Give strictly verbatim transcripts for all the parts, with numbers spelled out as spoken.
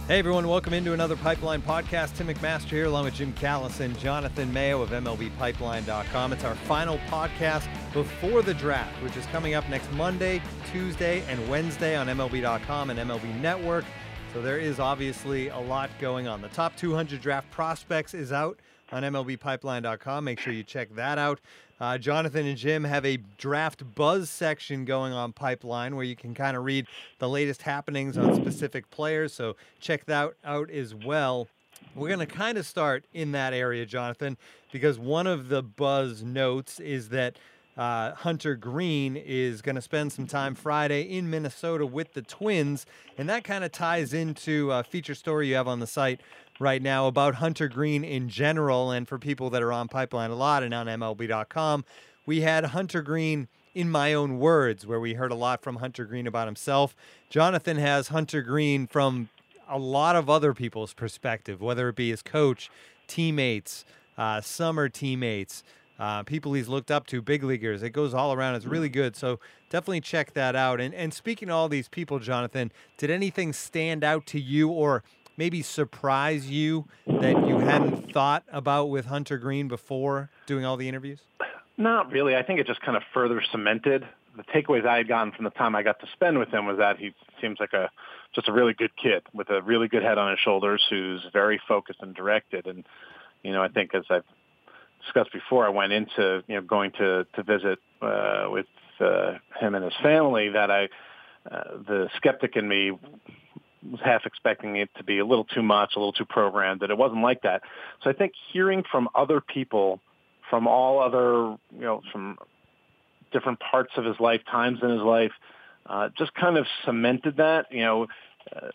Hey everyone, welcome into another Pipeline podcast. Tim McMaster here along with Jim Callis and Jonathan Mayo of M L B Pipeline dot com. It's our final podcast before the draft, which is coming up next Monday, Tuesday, and Wednesday on M L B dot com and M L B Network. So there is obviously a lot going on. The top two hundred draft prospects is out on M L B Pipeline dot com. Make sure you check that out. Uh, Jonathan and Jim have a draft buzz section going on Pipeline where you can kind of read the latest happenings on specific players. So check that out as well. We're going to kind of start in that area, Jonathan, because one of the buzz notes is that uh, Hunter Greene is going to spend some time Friday in Minnesota with the Twins. And that kind of ties into a feature story you have on the site right now about Hunter Greene in general, and for people that are on Pipeline a lot and on M L B dot com. We had Hunter Greene in my own words, where we heard a lot from Hunter Greene about himself. Jonathan has Hunter Greene from a lot of other people's perspective, whether it be his coach, teammates, uh, summer teammates, uh, people he's looked up to, big leaguers. It goes all around. It's really good. So definitely check that out. And, and speaking of all these people, Jonathan, did anything stand out to you or maybe surprise you that you hadn't thought about with Hunter Greene before doing all the interviews? Not really. I think it just kind of further cemented the takeaways I had gotten from the time I got to spend with him was that he seems like a just a really good kid with a really good head on his shoulders who's very focused and directed. And, you know, I think as I've discussed before, I went into, you know, going to, to visit uh, with uh, him and his family that I, uh, the skeptic in me was half expecting it to be a little too much, a little too programmed, that it wasn't like that. So I think hearing from other people, from all other, you know, from different parts of his life, times in his life, uh, just kind of cemented that, you know, uh,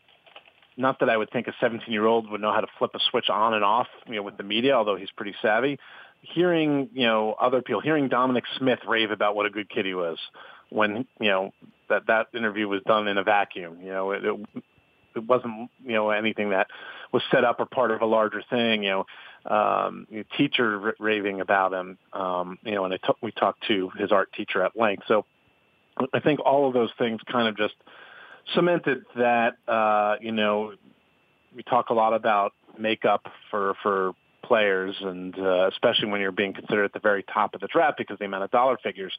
not that I would think a seventeen-year-old would know how to flip a switch on and off, you know, with the media, although he's pretty savvy. Hearing, you know, other people, hearing Dominic Smith rave about what a good kid he was when, you know, that, that interview was done in a vacuum, you know, it, it It wasn't, you know, anything that was set up or part of a larger thing. You know, um, your teacher r- raving about him. Um, you know, and I t- we talked to his art teacher at length. So I think all of those things kind of just cemented that. Uh, you know, we talk a lot about makeup for for players, and uh, especially when you're being considered at the very top of the draft because of the amount of dollar figures.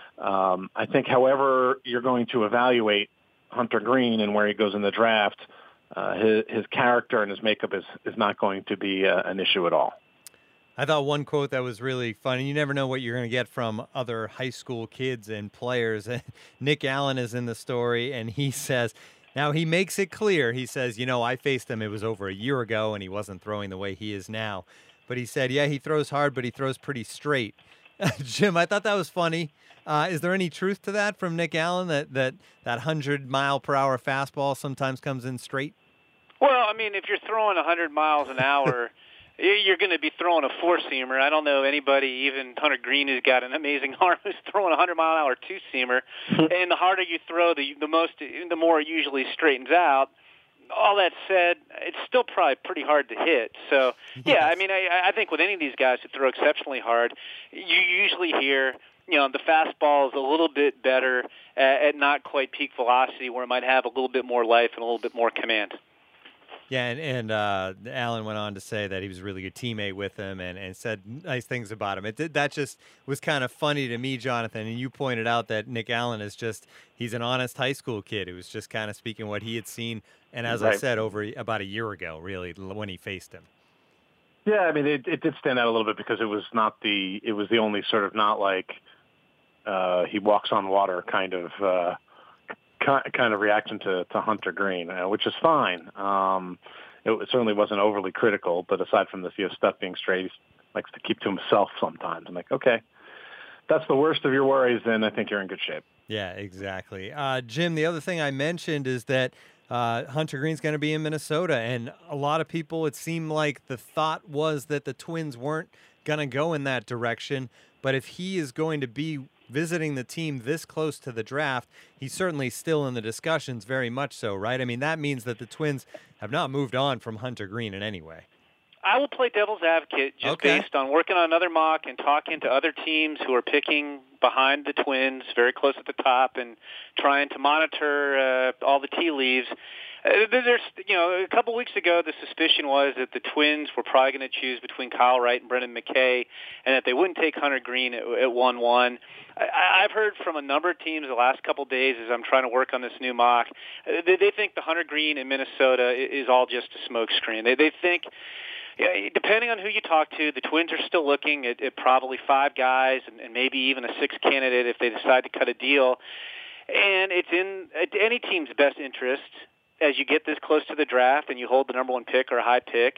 Um, I think, however, you're going to evaluate Hunter Greene and where he goes in the draft, uh, his, his character and his makeup is, is not going to be uh, an issue at all. I thought one quote that was really funny. You never know what you're going to get from other high school kids and players. Nick Allen is in the story, and he says, now he makes it clear. He says, you know, I faced him. It was over a year ago, and he wasn't throwing the way he is now. But he said, yeah, he throws hard, but he throws pretty straight. Jim, I thought that was funny. Uh, is there any truth to that from Nick Allen, that that that hundred mile per hour fastball sometimes comes in straight? Well, I mean, if you're throwing a hundred miles an hour, you're going to be throwing a four seamer. I don't know anybody, even Hunter Greene, who's got an amazing arm, who's throwing a hundred mile an hour two seamer. And the harder you throw, the the most, the more it usually straightens out. All that said, it's still probably pretty hard to hit. So, yeah, yes. I mean, I, I think with any of these guys who throw exceptionally hard, you usually hear, you know, the fastball is a little bit better at, at not quite peak velocity, where it might have a little bit more life and a little bit more command. Yeah, and, and uh, Allen went on to say that he was a really good teammate with him and, and said nice things about him. It did, that just was kind of funny to me, Jonathan, and you pointed out that Nick Allen is just, he's an honest high school kid who was just kind of speaking what he had seen, and as right. I said, over about a year ago, really, when he faced him. Yeah, I mean, it, it did stand out a little bit because it was not the, it was the only sort of not like uh, he walks on water kind of uh kind of reaction to, to Hunter Greene, uh, which is fine. Um, it, it certainly wasn't overly critical, but aside from the you know, stuff being straight, he likes to keep to himself sometimes. I'm like, okay, that's the worst of your worries, then I think you're in good shape. Yeah, exactly. Uh, Jim, the other thing I mentioned is that uh, Hunter Greene's going to be in Minnesota, and a lot of people, it seemed like the thought was that the Twins weren't going to go in that direction, but if he is going to be visiting the team this close to the draft, he's certainly still in the discussions, very much so, right? I mean, that means that the Twins have not moved on from Hunter Greene in any way. I will play devil's advocate just okay. based on working on another mock and talking to other teams who are picking behind the Twins, very close at the top, and trying to monitor uh, all the tea leaves. Uh, there's, you know, a couple weeks ago, the suspicion was that the Twins were probably going to choose between Kyle Wright and Brendan McKay, and that they wouldn't take Hunter Green at, at one one. I, I've heard from a number of teams the last couple of days as I'm trying to work on this new mock. Uh, they, they think the Hunter Green in Minnesota is all just a smokescreen. They, they think, yeah, depending on who you talk to, the Twins are still looking at, at probably five guys and, and maybe even a sixth candidate if they decide to cut a deal. And it's in any team's best interest, as you get this close to the draft and you hold the number one pick or a high pick,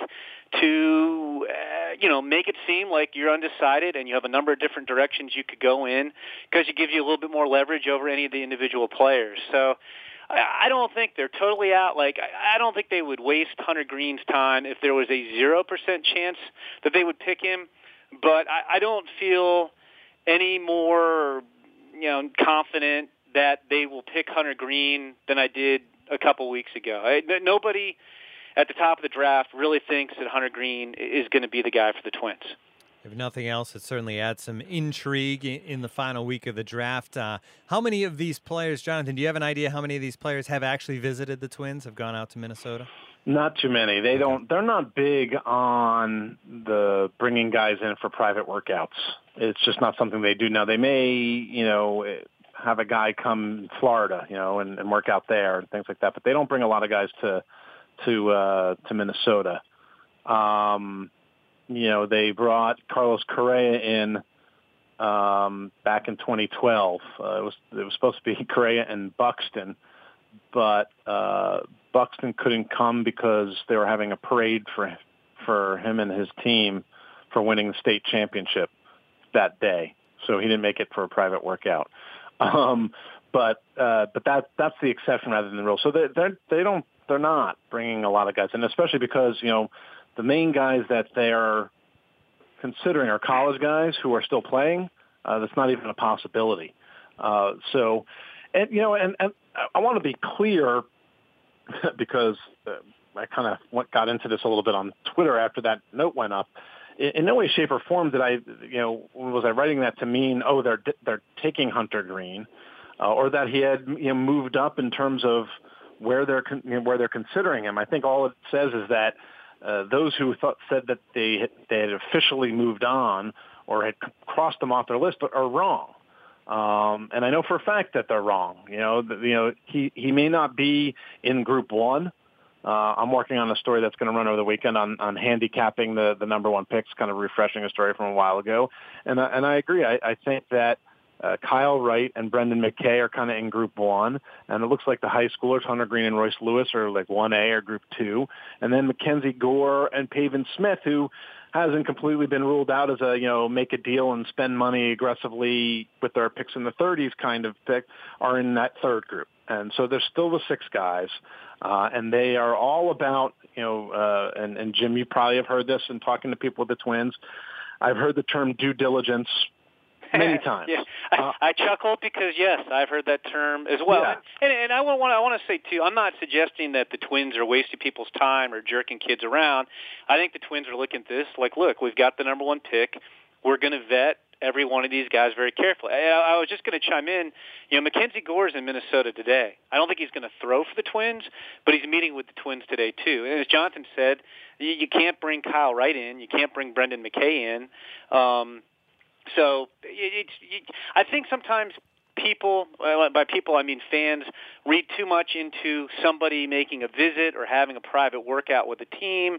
to uh, you know make it seem like you're undecided and you have a number of different directions you could go in, because it gives you a little bit more leverage over any of the individual players. So I, I don't think they're totally out. Like I, I don't think they would waste Hunter Green's time if there was a zero percent chance that they would pick him. But I, I don't feel any more you know confident that they will pick Hunter Green than I did a couple weeks ago. I, nobody at the top of the draft really thinks that Hunter Green is going to be the guy for the Twins. If nothing else, it certainly adds some intrigue in the final week of the draft. Uh, how many of these players, Jonathan, do you have an idea how many of these players have actually visited the Twins, have gone out to Minnesota? Not too many. They don't. They're not big on the bringing guys in for private workouts. It's just not something they do. Now they may, you know, have a guy come to Florida, you know, and, and work out there and things like that. But they don't bring a lot of guys to to uh, to Minnesota. Um, you know, they brought Carlos Correa in um, back in twenty twelve. Uh, it was it was supposed to be Correa and Buxton, but uh, Buxton couldn't come because they were having a parade for for him and his team for winning the state championship that day. So he didn't make it for a private workout. Um, but uh, but that that's the exception rather than the rule. So they they they don't they're not bringing a lot of guys in, especially because you know the main guys that they're considering are college guys who are still playing. Uh, that's not even a possibility. Uh, so and you know and, and I want to be clear because uh, I kind of got into this a little bit on Twitter after that note went up. In no way, shape, or form did I, you know, was I writing that to mean, oh, they're they're taking Hunter Green, uh, or that he had you know, moved up in terms of where they're you know, where they're considering him. I think all it says is that uh, those who thought said that they had, they had officially moved on or had crossed them off their list are wrong. Um, and I know for a fact that they're wrong. You know, the, you know, he he may not be in Group One. Uh, I'm working on a story that's going to run over the weekend on, on handicapping the, the number one picks, kind of refreshing a story from a while ago. And, uh, and I agree. I, I think that uh, Kyle Wright and Brendan McKay are kind of in Group One, and it looks like the high schoolers, Hunter Green and Royce Lewis, are like one A or Group Two. And then Mackenzie Gore and Pavin Smith, who hasn't completely been ruled out as a, you know, make a deal and spend money aggressively with their picks in the thirties kind of pick, are in that third group. And so there's still the six guys, uh, and they are all about, you know, uh, and, and Jim, you probably have heard this in talking to people with the Twins. I've heard the term due diligence many times. Yeah. I, uh, I chuckled because, yes, I've heard that term as well. Yeah. And, and, and I want, I want to say, too, I'm not suggesting that the Twins are wasting people's time or jerking kids around. I think the Twins are looking at this like, look, we've got the number one pick. We're going to vet every one of these guys very carefully. I, I was just going to chime in. You know, Mackenzie Gore's in Minnesota today. I don't think he's going to throw for the Twins, but he's meeting with the Twins today, too. And as Jonathan said, you, you can't bring Kyle Wright in. You can't bring Brendan McKay in. Um, so it, it's, it, I think sometimes people, well, by people I mean fans, read too much into somebody making a visit or having a private workout with a team,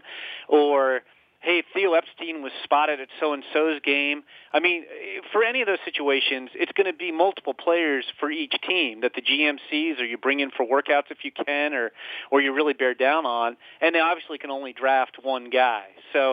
or hey, Theo Epstein was spotted at so-and-so's game. I mean, for any of those situations, it's going to be multiple players for each team that the G M Cs or you bring in for workouts if you can, or or you really bear down on, and they obviously can only draft one guy. So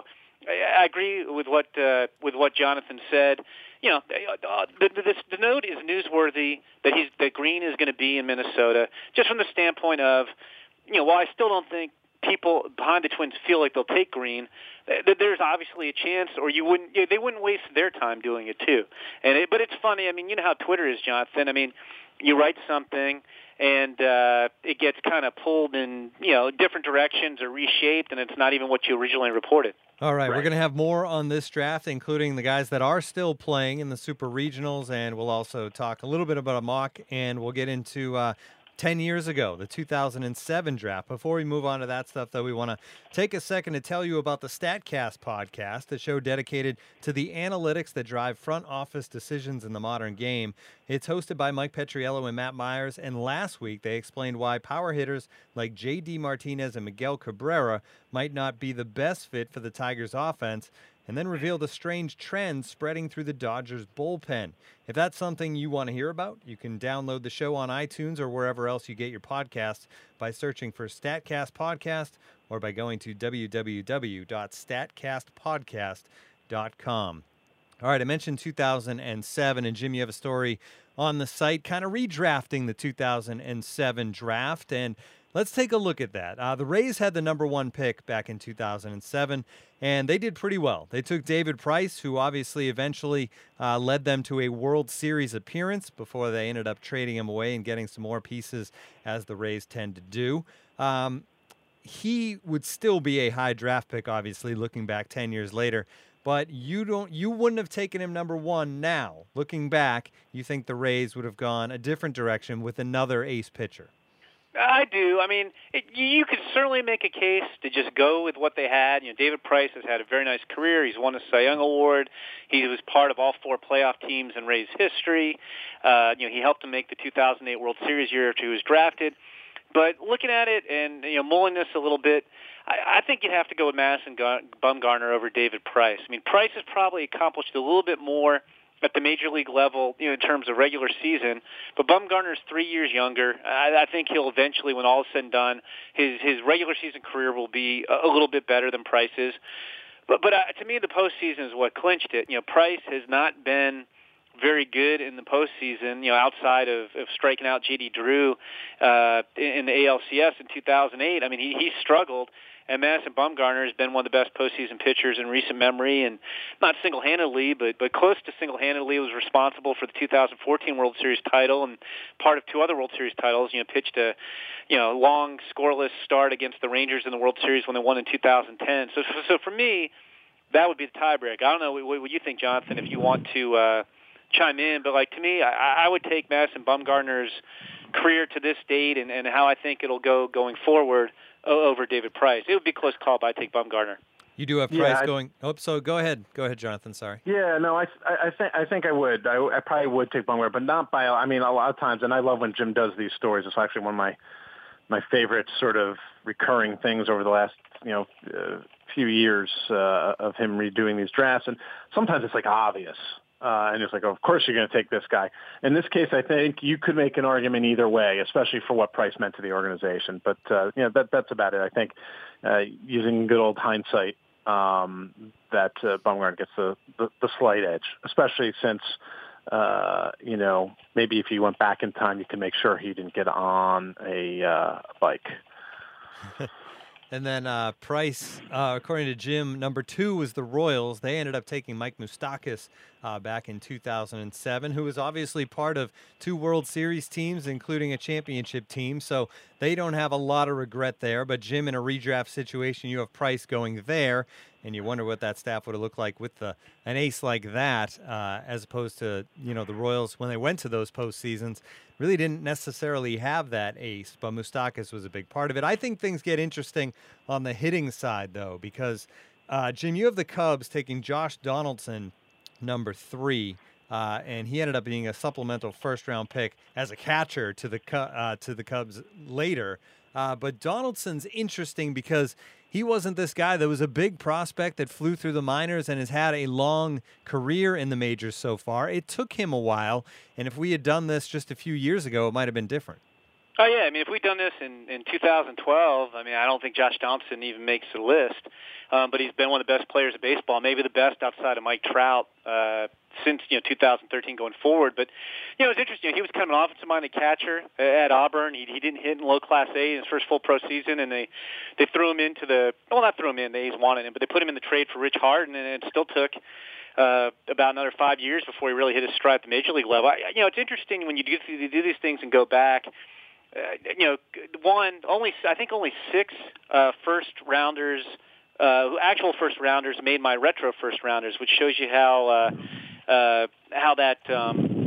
I agree with what uh, with what Jonathan said. You know, the, the, the note is newsworthy that he's that Green is going to be in Minnesota, just from the standpoint of, you know, while I still don't think people behind the Twins feel like they'll take Green, there's obviously a chance, or you wouldn't, they wouldn't waste their time doing it too. And it, but it's funny. I mean, you know how Twitter is, Jonathan. I mean, you write something and uh, it gets kind of pulled in, you know, different directions or reshaped, and it's not even what you originally reported. All right, right. We're going to have more on this draft, including the guys that are still playing in the Super Regionals, and we'll also talk a little bit about a mock, and we'll get into uh, ten years ago, the two thousand seven draft. Before we move on to that stuff, though, we want to take a second to tell you about the StatCast podcast, the show dedicated to the analytics that drive front office decisions in the modern game. It's hosted by Mike Petriello and Matt Myers, and last week they explained why power hitters like J D Martinez and Miguel Cabrera might not be the best fit for the Tigers' offense, and then revealed a strange trend spreading through the Dodgers bullpen. If that's something you want to hear about, you can download the show on iTunes or wherever else you get your podcasts by searching for StatCast Podcast or by going to w w w dot statcast podcast dot com. All right, I mentioned two thousand seven, and Jim, you have a story on the site kind of redrafting the two thousand seven draft, and let's take a look at that. Uh, the Rays had the number one pick back in two thousand seven, and they did pretty well. They took David Price, who obviously eventually uh, led them to a World Series appearance before they ended up trading him away and getting some more pieces, as the Rays tend to do. Um, he would still be a high draft pick, obviously, looking back ten years later. But you don't, you wouldn't have taken him number one now. Looking back, you think the Rays would have gone a different direction with another ace pitcher. I do. I mean, it, you could certainly make a case to just go with what they had. You know, David Price has had a very nice career. He's won a Cy Young Award. He was part of all four playoff teams in Rays history. Uh, you know, he helped them make the two thousand eight World Series year after he was drafted. But looking at it and, you know, mulling this a little bit, I, I think you'd have to go with Madison Bumgarner over David Price. I mean, Price has probably accomplished a little bit more at the major league level, you know, in terms of regular season. But Bumgarner's three years younger. I, I think he'll eventually, when all is said and done, his his regular season career will be a, a little bit better than Price's. But but uh, to me, the postseason is what clinched it. You know, Price has not been very good in the postseason, you know, outside of, of striking out J D Drew uh, in, in the A L C S in two thousand eight. I mean, he, he struggled. And Madison Bumgarner has been one of the best postseason pitchers in recent memory, and not single-handedly, but but close to single-handedly was responsible for the two thousand fourteen World Series title and part of two other World Series titles. You know, pitched a you know long scoreless start against the Rangers in the World Series when they won in two thousand ten. So so for me, that would be the tiebreak. I don't know what, what you think, Jonathan, if you want to uh, chime in, but like to me, I, I would take Madison Bumgarner's career to this date and, and how I think it'll go going forward over David Price. It would be a close call, but I take Bumgarner. You do have Price yeah, going. Oh, so go ahead. Go ahead, Jonathan. Sorry. Yeah, no, I, I, think I think I would. I, I probably would take Bumgarner, but not by. I mean, a lot of times, and I love when Jim does these stories. It's actually one of my my favorite sort of recurring things over the last you know uh, few years uh, of him redoing these drafts. And sometimes it's like obvious. Uh, and it's like, oh, of course you're going to take this guy. In this case, I think you could make an argument either way, especially for what Price meant to the organization. But, uh, you know, that, that's about it. I think uh, using good old hindsight, um, that uh, Bumgarner gets the, the, the slight edge, especially since, uh, you know, maybe if you went back in time, you can make sure he didn't get on a uh, bike. And then uh, Price, uh, according to Jim, number two was the Royals. They ended up taking Mike Moustakas uh, back in two thousand seven, who was obviously part of two World Series teams, including a championship team. So they don't have a lot of regret there. But, Jim, in a redraft situation, you have Price going there, and you wonder what that staff would have looked like with the, an ace like that, uh, as opposed to, you know, the Royals, when they went to those postseasons, really didn't necessarily have that ace, but Moustakas was a big part of it. I think things get interesting on the hitting side, though, because, uh, Jim, you have the Cubs taking Josh Donaldson, number three, uh, and he ended up being a supplemental first-round pick as a catcher to the uh, to the Cubs later. Uh, but Donaldson's interesting because he wasn't this guy that was a big prospect that flew through the minors and has had a long career in the majors so far. It took him a while, and if we had done this just a few years ago, it might have been different. Oh, yeah. I mean, if we'd done this in, in two thousand twelve, I mean, I don't think Josh Donaldson even makes the list. Um, but he's been one of the best players of baseball, maybe the best outside of Mike Trout uh, since, you know, two thousand thirteen going forward. But, you know, it's interesting. He was kind of an offensive-minded catcher at Auburn. He, he didn't hit in low Class A in his first full pro season, and they, they threw him into the – well, not threw him in. They wanted him, but they put him in the trade for Rich Harden, and it still took – Uh, about another five years before he really hit his stride at the major league level. I, you know, it's interesting when you do, you do these things and go back. Uh, you know, one only I think only six uh, first rounders, uh, actual first rounders, made my retro first rounders, which shows you how uh, uh, how that um,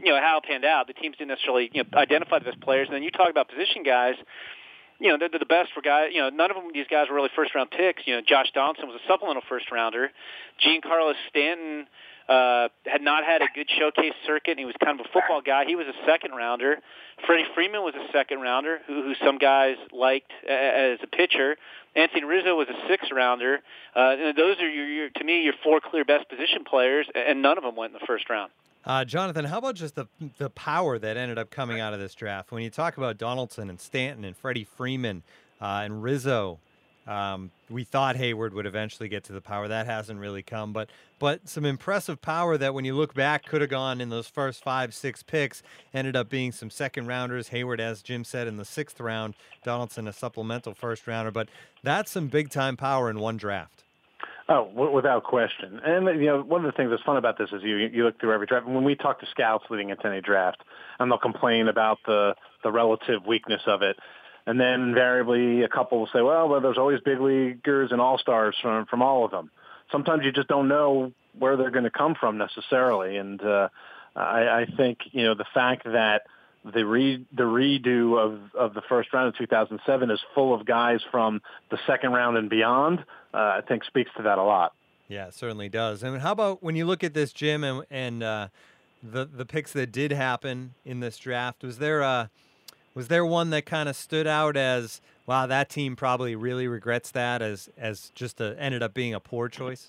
you know, how it panned out. The teams didn't necessarily, you know, identify the best players. And then you talk about position guys. You know, they're, they're the best for guys. You know, none of them, these guys were really first-round picks. You know, Josh Donaldson was a supplemental first-rounder. Giancarlo Stanton uh, had not had a good showcase circuit, and he was kind of a football guy. He was a second-rounder. Freddie Freeman was a second-rounder, who, who some guys liked as a pitcher. Anthony Rizzo was a sixth-rounder. Uh, and those are, your, your, to me, your four clear best position players, and none of them went in the first round. Uh, Jonathan, how about just the the power that ended up coming out of this draft? When you talk about Donaldson and Stanton and Freddie Freeman uh, and Rizzo, um, we thought Hayward would eventually get to the power. That hasn't really come, but but some impressive power that when you look back could have gone in those first five, six picks, ended up being some second rounders. Hayward, as Jim said, in the sixth round, Donaldson a supplemental first rounder, but that's some big time power in one draft. Oh, w- without question. And, you know, one of the things that's fun about this is you you look through every draft. When we talk to scouts leading into any draft, and they'll complain about the, the relative weakness of it. And then invariably a couple will say, well, well there's always big leaguers and all-stars from, from all of them. Sometimes you just don't know where they're going to come from necessarily. And uh, I, I think, you know, the fact that the re, the redo of, of the first round of two thousand seven is full of guys from the second round and beyond, uh, I think speaks to that a lot. Yeah, it certainly does. I mean, how about when you look at this, Jim, and, and uh, the the picks that did happen in this draft? Was there a, was there one that kind of stood out as, wow, that team probably really regrets that as as just a, ended up being a poor choice?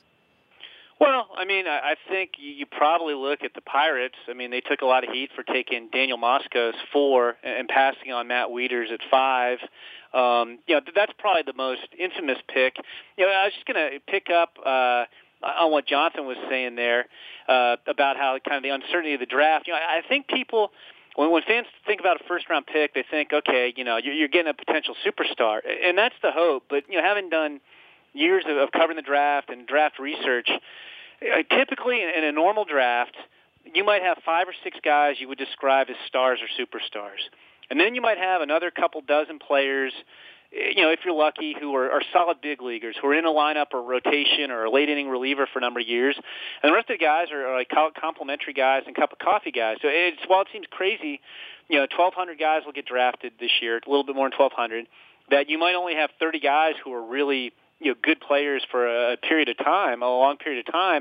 Well, I mean, I think you probably look at the Pirates. I mean, they took a lot of heat for taking Daniel Moscos four and passing on Matt Wieters at five. Um, you know, that's probably the most infamous pick. You know, I was just going to pick up uh, on what Jonathan was saying there uh, about how kind of the uncertainty of the draft. You know, I think people, when when fans think about a first-round pick, they think, okay, you know, you're, you're getting a potential superstar, and that's the hope. But you know, having done years of, of covering the draft and draft research, uh, typically in, in a normal draft, you might have five or six guys you would describe as stars or superstars. And then you might have another couple dozen players, you know, if you're lucky, who are, are solid big leaguers, who are in a lineup or rotation or a late inning reliever for a number of years. And the rest of the guys are, are like complimentary guys and cup of coffee guys. So it's, while it seems crazy, you know, twelve hundred guys will get drafted this year, a little bit more than twelve hundred, that you might only have thirty guys who are really, you know, good players for a period of time, a long period of time.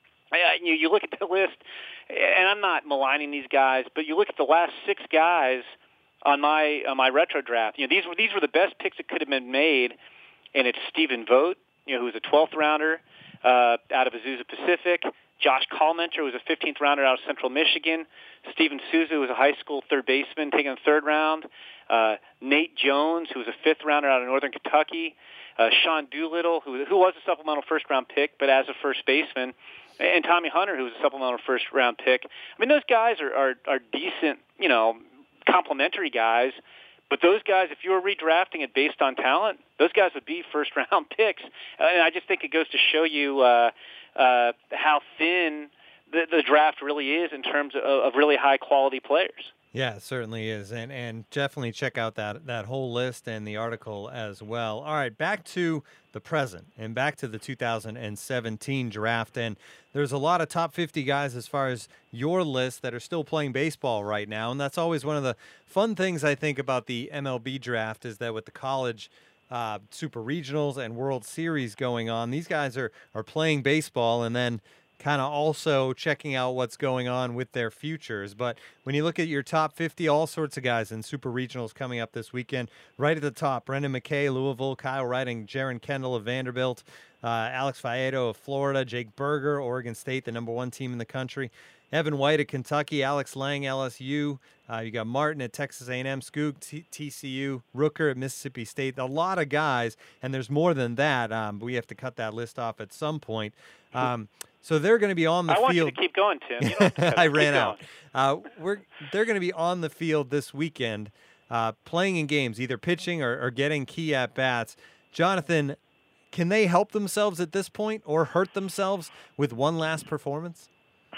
You, you look at the list, and I'm not maligning these guys, but you look at the last six guys on my on my retro draft. You know, these were these were the best picks that could have been made, and it's Stephen Vogt, you know, who was a twelfth rounder uh, out of Azusa Pacific. Josh Kallmenter was a fifteenth rounder out of Central Michigan. Steven Souza was a high school third baseman taken in the third round. Uh, Nate Jones, who was a fifth rounder out of Northern Kentucky. Uh, Sean Doolittle, who who was a supplemental first round pick, but as a first baseman. And Tommy Hunter, who was a supplemental first round pick. I mean, those guys are are, are decent, you know, complimentary guys, but those guys, if you were redrafting it based on talent, those guys would be first-round picks. And I just think it goes to show you uh, uh, how thin the, the draft really is in terms of, of really high-quality players. Yeah, it certainly is, and and definitely check out that that whole list and the article as well. All right, back to the present and back to the two thousand seventeen draft, and there's a lot of top fifty guys as far as your list that are still playing baseball right now, and that's always one of the fun things I think about the M L B draft is that with the college uh, super regionals and World Series going on, these guys are are playing baseball and then kind of also checking out what's going on with their futures. But when you look at your top fifty, all sorts of guys in super regionals coming up this weekend, right at the top, Brendan McKay, Louisville, Kyle Wright and Jaron Kendall of Vanderbilt, uh, Alex Faedo of Florida, Jake Berger, Oregon State, the number one team in the country, Evan White at Kentucky, Alex Lang, L S U. Uh, you got Martin at Texas A and M, Skoog, T- TCU, Rooker at Mississippi State. A lot of guys, and there's more than that. Um, but we have to cut that list off at some point. Um, so they're going to be on the I field. want you to keep going, Tim. You don't have to cut it. I ran Keep out. Uh, we're they're going to be on the field this weekend, uh, playing in games, either pitching or, or getting key at bats. Jonathan, can they help themselves at this point or hurt themselves with one last performance?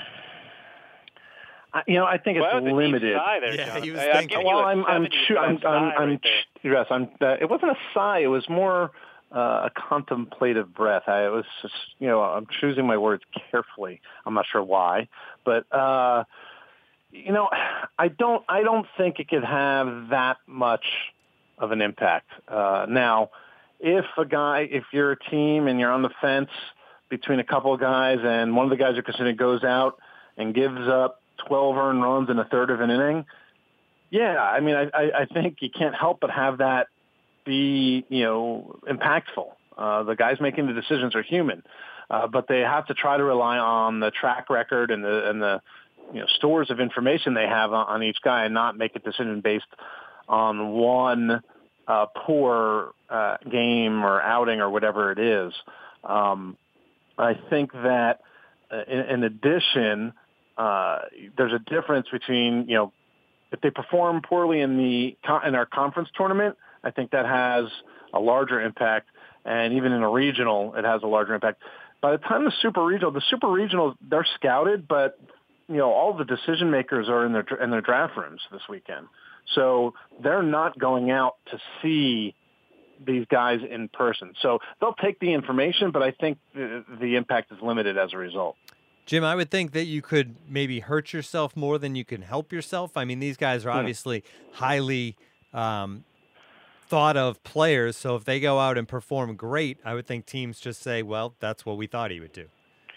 I, you know, I think well, it's limited. There, yeah, John. he was I'm thinking. Well, I'm, I'm, choo- I'm, I'm, I'm, yes, I'm. Uh, it wasn't a sigh. It was more uh, a contemplative breath. I it was, just, you know, I'm choosing my words carefully. I'm not sure why, but uh, You know, I don't. I don't think it could have that much of an impact. Uh, now, if a guy, if you're a team and you're on the fence between a couple of guys, and one of the guys you're considering goes out and gives up twelve earned runs in a third of an inning, yeah, I mean, I, I, I think you can't help but have that be, you know, impactful. Uh, the guys making the decisions are human, uh, but they have to try to rely on the track record and the and the you know, stores of information they have on, on each guy, and not make a decision based on one uh, poor uh, game or outing or whatever it is. Um, I think that uh, in, in addition, uh, there's a difference between, you know, if they perform poorly in the in our conference tournament, I think that has a larger impact, and even in a regional, it has a larger impact. By the time the super regional, the super regionals, they're scouted, but you know, all the decision makers are in their in their draft rooms this weekend, so they're not going out to see these guys in person. So they'll take the information, but I think the, the impact is limited as a result. Jim, I would think that you could maybe hurt yourself more than you can help yourself. I mean, these guys are obviously highly um, thought of players, so if they go out and perform great, I would think teams just say, well, that's what we thought he would do.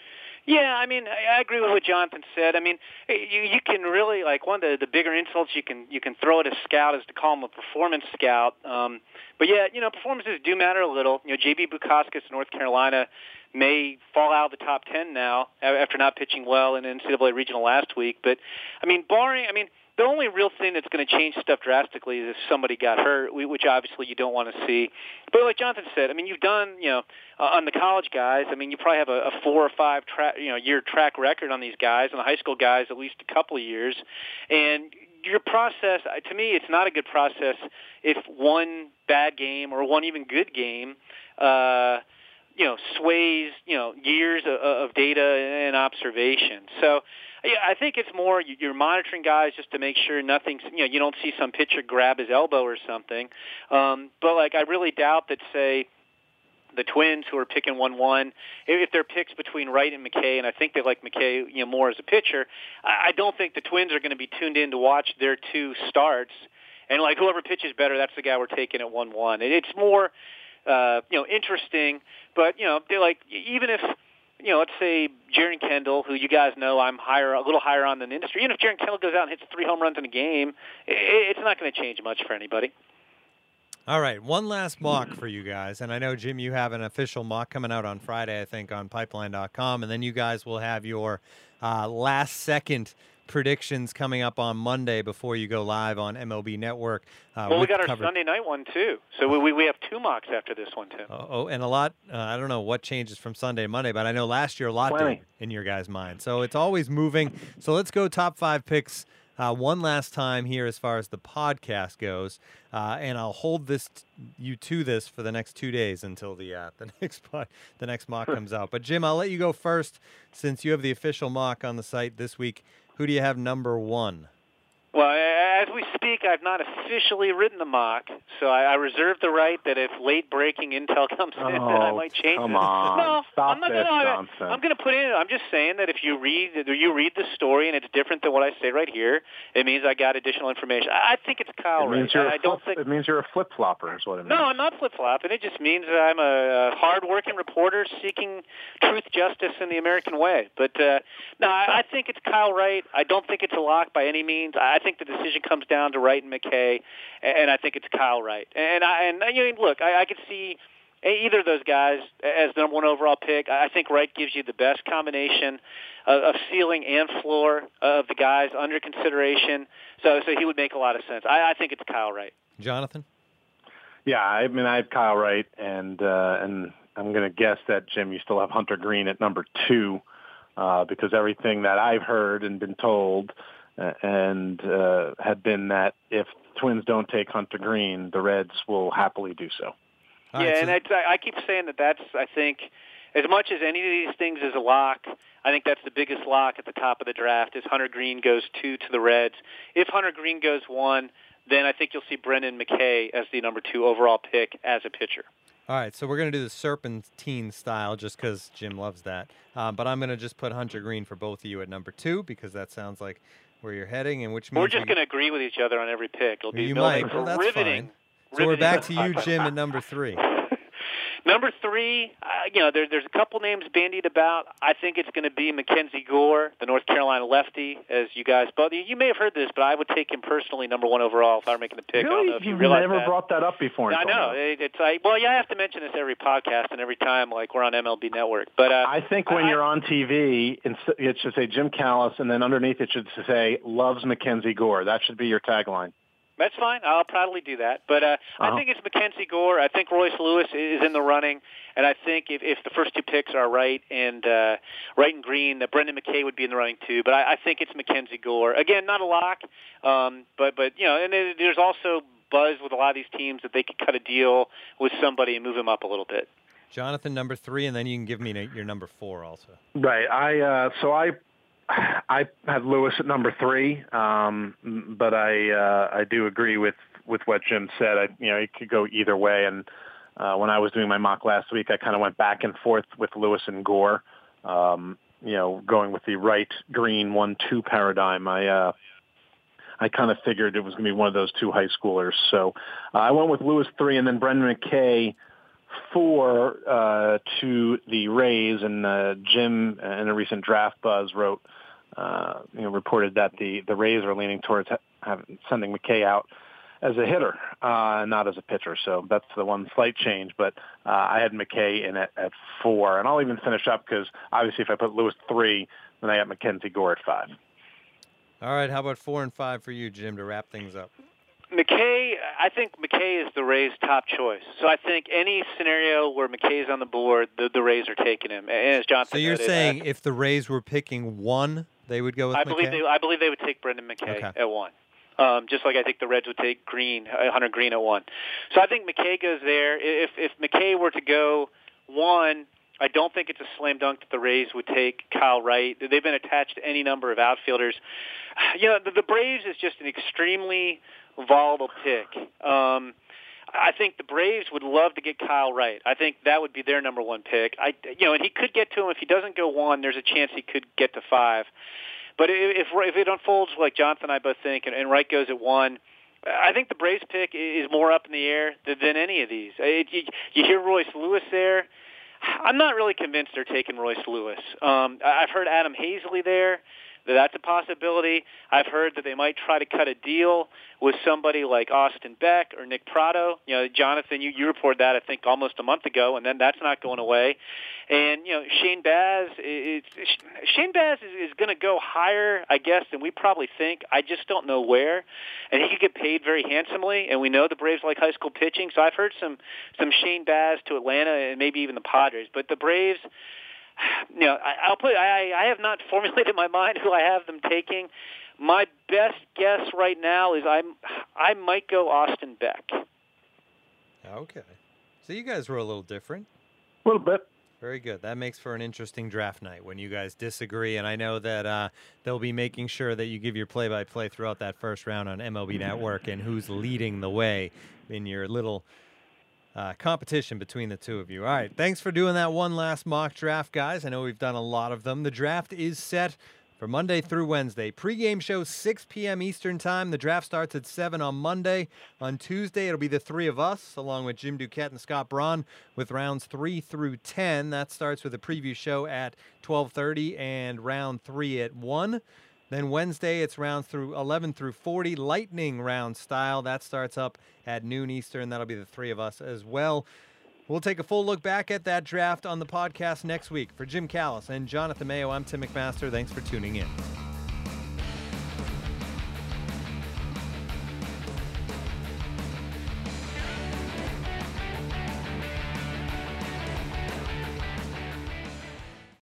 Yeah, I mean, I agree with what Jonathan said. I mean, you you can really, like, one of the, the bigger insults you can you can throw at a scout is to call him a performance scout. Um, but yeah, you know, performances do matter a little. You know, J B Bukauskas, North Carolina, may fall out of the top ten now after not pitching well in N C double A regional last week. But I mean, barring, I mean. The only real thing that's going to change stuff drastically is if somebody got hurt, which obviously you don't want to see. But like Jonathan said, I mean, you've done, you know, uh, on the college guys, I mean, you probably have a, a four or five tra- you know, year track record on these guys, and the high school guys at least a couple of years. And your process, to me, it's not a good process if one bad game or one even good game, uh, you know, sways, you know, years of, of data and observation. So, yeah, I think it's more you're monitoring guys just to make sure nothing's, you know, you don't see some pitcher grab his elbow or something. Um, but, like, I really doubt that, say, the Twins who are picking one one, if they're picks between Wright and McKay, and I think they like McKay, you know, more as a pitcher, I don't think the Twins are going to be tuned in to watch their two starts. And, like, whoever pitches better, that's the guy we're taking at one one. It's more, uh, you know, interesting. But, you know, they're like, even if, you know, let's say Jaron Kendall, who you guys know I'm higher, a little higher on than the industry. Even if Jaron Kendall goes out and hits three home runs in a game, it's not going to change much for anybody. All right, one last mock for you guys. And I know, Jim, you have an official mock coming out on Friday, I think, on pipeline dot com. And then you guys will have your uh, last-second predictions coming up on Monday before you go live on M L B Network. Uh, well, we got our covered... Sunday night one, too. So we we have two mocks after this one, too. Oh, oh and a lot, uh, I don't know what changes from Sunday to Monday, but I know last year a lot did in your guys' mind. So it's always moving. So let's go top five picks uh, one last time here as far as the podcast goes. Uh, and I'll hold this t- you to this for the next two days until the uh, the next pod, the next mock comes out. But, Jim, I'll let you go first since you have the official mock on the site this week. Who do you have number one? Well, as we speak, I've not officially written the mock, so I, I reserve the right that if late-breaking intel comes oh, in, that I might change come it. on. No, Stop I'm not this gonna, nonsense. I'm going to put in. I'm just saying that if you read, you read the story and it's different than what I say right here, it means I got additional information. I, I think it's Kyle It means Wright. you're I, I don't think it means you're a flip-flopper, is what it means. No, I'm not flip-flopping. It just means that I'm a, a hard-working reporter seeking truth, justice, and the American way. But uh, no, I, I think it's Kyle Wright. I don't think it's a lock by any means. I think the decision comes down to Wright and McKay, and I think it's Kyle Wright. And I and you know, look, I, I could see either of those guys as the number one overall pick. I think Wright gives you the best combination of, of ceiling and floor of the guys under consideration. So, so he would make a lot of sense. I, I think it's Kyle Wright. Jonathan? Yeah, I mean, I have Kyle Wright, and uh, and I'm going to guess that, Jim, you still have Hunter Green at number two uh, because everything that I've heard and been told uh, and uh, had been that if Twins don't take Hunter Green, the Reds will happily do so. All yeah, right, so and it's, I keep saying that that's, I think, as much as any of these things is a lock, I think that's the biggest lock at the top of the draft is Hunter Green goes two to the Reds. If Hunter Green goes one, then I think you'll see Brendan McKay as the number two overall pick as a pitcher. All right, so we're going to do the serpentine style just because Jim loves that. Uh, but I'm going to just put Hunter Green for both of you at number two because that sounds like where you're heading, and which means we're just going to agree with each other on every pick. It'll be you Milne, might. Well, that's riveting. fine. So we're back to you, Jim, at number three. Number three, uh, you know, there, there's a couple names bandied about. I think it's going to be Mackenzie Gore, the North Carolina lefty, as you guys both. You may have heard this, but I would take him personally number one overall if I were making the pick. Really? I don't know if you You've realize never that. brought that up before. I know. It, it's like, well, yeah, I have to mention this every podcast and every time, like we're on M L B Network. But uh, I think when I, you're on T V, it should say Jim Callis, and then underneath it should say loves Mackenzie Gore. That should be your tagline. That's fine. I'll proudly do that. But uh, uh-huh. I think it's Mackenzie Gore. I think Royce Lewis is in the running. And I think if, if the first two picks are right and uh, right and green, that Brendan McKay would be in the running too. But I, I think it's Mackenzie Gore. Again, not a lock. Um, but, but you know, and there's also buzz with a lot of these teams that they could cut a deal with somebody and move him up a little bit. Jonathan, number three, and then you can give me your number four also. Right. I uh, so I I had Lewis at number three, um, but I uh, I do agree with, with what Jim said. I, you know, it could go either way. And uh, when I was doing my mock last week, I kind of went back and forth with Lewis and Gore. Um, you know, going with the right green one two paradigm. I uh, I kind of figured it was going to be one of those two high schoolers. So uh, I went with Lewis three, and then Brendan McKay four uh, to the Rays. And uh, Jim, uh, in a recent draft buzz, wrote. Uh, you know, reported that the, the Rays are leaning towards ha- having, sending McKay out as a hitter, uh, not as a pitcher. So that's the one slight change. But uh, I had McKay in at, at four. And I'll even finish up because, obviously, if I put Lewis three, then I got Mackenzie Gore at five. All right. How about four and five for you, Jim, to wrap things up? McKay, I think McKay is the Rays' top choice. So I think any scenario where McKay's on the board, the, the Rays are taking him. And as Jonathan So you're noted, saying uh, if the Rays were picking one, they would go with I McKay? believe they, I believe they would take Brendan McKay okay. at one. Um, just like I think the Reds would take Green, uh, Hunter Green at one. So I think McKay goes there. If if McKay were to go one, I don't think it's a slam dunk that the Rays would take Kyle Wright. They've been attached to any number of outfielders. You know, the, the Braves is just an extremely volatile pick. Um, I think the Braves would love to get Kyle Wright. I think that would be their number one pick. I, you know, and he could get to him. If he doesn't go one, there's a chance he could get to five. But if if it unfolds like Jonathan and I both think, and, and Wright goes at one, I think the Braves pick is more up in the air than, than any of these. It, you, you hear Royce Lewis there. I'm not really convinced they're taking Royce Lewis. Um, I've heard Adam Hazley there. That's a possibility. I've heard that they might try to cut a deal with somebody like Austin Beck or Nick Prado. You know, Jonathan, you, you reported that, I think, almost a month ago, and then that's not going away. And, you know, Shane Baz, is, Shane Baz is, is going to go higher, I guess, than we probably think. I just don't know where. And he could get paid very handsomely, and we know the Braves like high school pitching. So I've heard some, some Shane Baz to Atlanta and maybe even the Padres. But the Braves... You know, I, I'll put. I, I have not formulated in my mind who I have them taking. My best guess right now is I'm. I might go Austin Beck. Okay, so you guys were a little different. A little bit. Very good. That makes for an interesting draft night when you guys disagree, and I know that uh, they'll be making sure that you give your play-by-play throughout that first round on M L B Network and who's leading the way in your little. Uh, competition between the two of you. All right, thanks for doing that one last mock draft, guys. I know we've done a lot of them. The draft is set for Monday through Wednesday. Pre-game show six p.m. Eastern time. The draft starts at seven on Monday. On Tuesday, it'll be the three of us, along with Jim Duquette and Scott Braun, with rounds three through ten. That starts with a preview show at twelve thirty and round three at one. Then Wednesday, it's rounds through eleven through forty, lightning round style. That starts up at noon Eastern. That'll be the three of us as well. We'll take a full look back at that draft on the podcast next week. For Jim Callis and Jonathan Mayo, I'm Tim McMaster. Thanks for tuning in.